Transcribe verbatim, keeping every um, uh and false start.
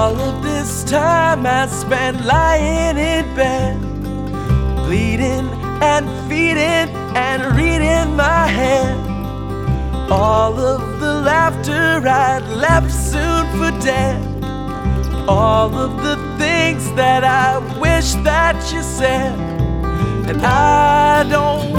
All of this time I spent lying in bed, bleeding and feeding and reading my head. All of the laughter I'd left soon for dead. All of the things that I wish that you said. And I don't